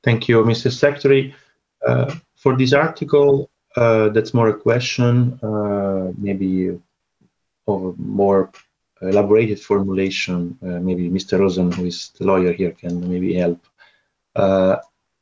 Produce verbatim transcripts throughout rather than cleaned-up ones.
Thank you, Mister Secretary. Uh, for this article, uh, that's more a question, uh, maybe of a more elaborated formulation. Uh, maybe Mister Rosen, who is the lawyer here, can maybe help. Uh,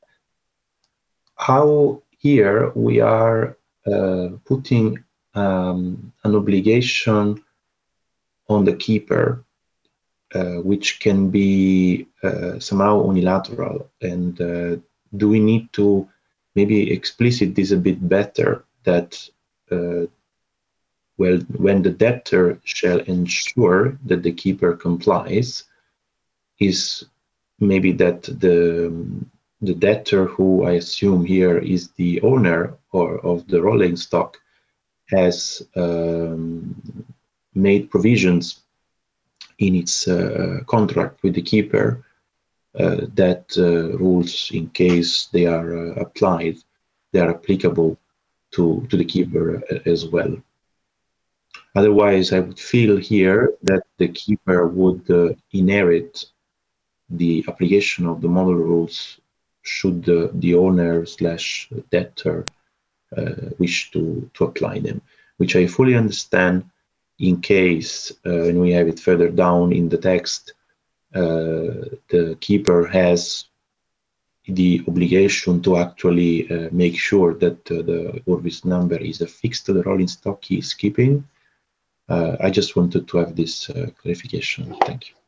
how here we are uh, putting um, an obligation on the keeper, uh, which can be uh, somehow unilateral, and uh, do we need to maybe explicit this a bit better, that uh, well, when the debtor shall ensure that the keeper complies, is maybe that the the debtor, who I assume here is the owner or of the rolling stock, has um, made provisions in its uh, contract with the keeper uh, that uh, rules, in case they are uh, applied, they are applicable to, to the keeper as well. Otherwise, I would feel here that the keeper would uh, inherit the application of the model rules should the, the owner slash debtor uh, wish to, to apply them, which I fully understand in case, uh, and we have it further down in the text, uh, the keeper has the obligation to actually uh, make sure that uh, the Orbis number is affixed to the rolling stock he is keeping. Uh, I just wanted to have this uh, clarification. Thank you.